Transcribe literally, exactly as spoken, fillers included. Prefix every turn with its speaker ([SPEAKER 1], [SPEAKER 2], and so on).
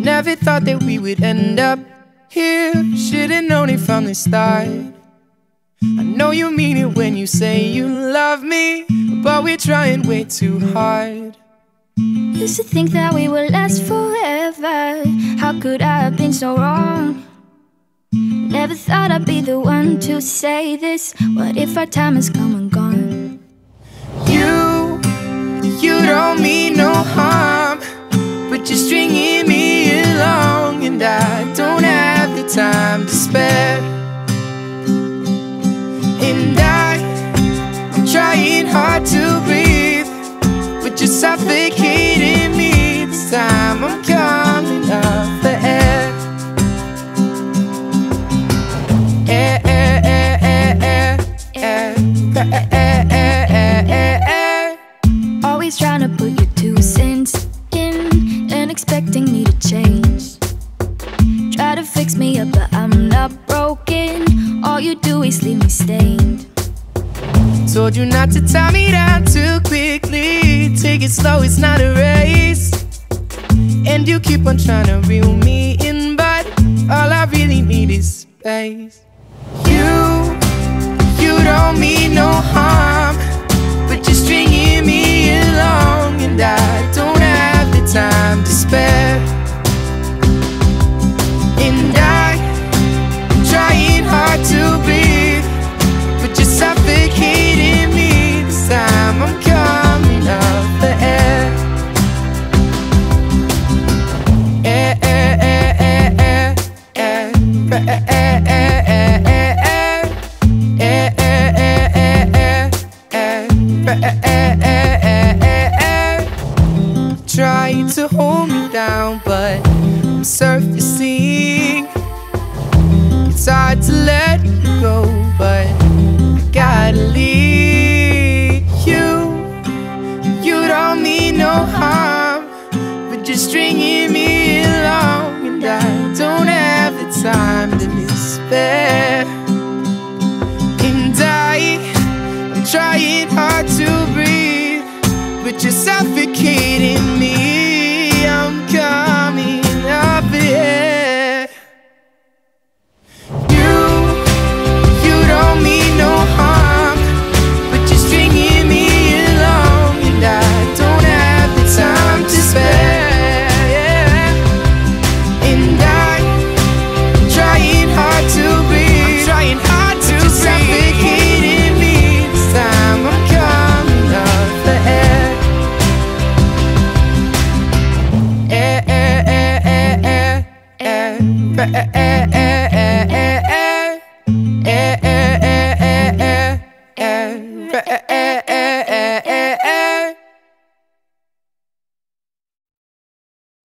[SPEAKER 1] Never thought that we would end up here. Should've known it from the start. I know you mean it when you say you love me, but we're trying way too hard.
[SPEAKER 2] Used to think that we would last forever. How could I have been so wrong? Never thought I'd be the one to say this. What if our time has come and gone?
[SPEAKER 1] You, you don't mean no harm, but you're stringing me along, and I don't have the time to spare. And I, I'm trying hard to breathe, but you're suffocating me. This time I'm coming up for air. Air, air, air, air, air, air, air, air, air, air, air.
[SPEAKER 2] Always trying to put your two cents in and expecting me to change. Try to fix me up, but I'm not broken. All you do is leave me stained.
[SPEAKER 1] Told you not to tie me down too quickly. Take it slow, it's not a race. And you keep on trying to reel me in, but all I really need is space. You, you don't mean no harm, but you're stringing me along, and I don't have the time to spare. And I, I'm trying hard to breathe, but you're suffocating me. This time I'm coming up for air. Air, air, air, air, air, air, air, air, air, air, air, air, air, air, air, air. Try to hold me down, but I'm surfacing. It's hard to let you go, but I gotta leave you. You don't mean no harm, but you're stringing me along, and I don't have the time to spare. And I, I'm trying hard to breathe, but you're suffocating me. I'm coming up here. You, you don't mean no harm, but you're stringing me along, and I don't have the time to spare. Yeah. And I, I'm trying hard to breathe, I'm trying hard to breathe. Suffocating me. This time I'm coming up for air. Air, air, air, air, air, air, air, air, air, air, air, air, air.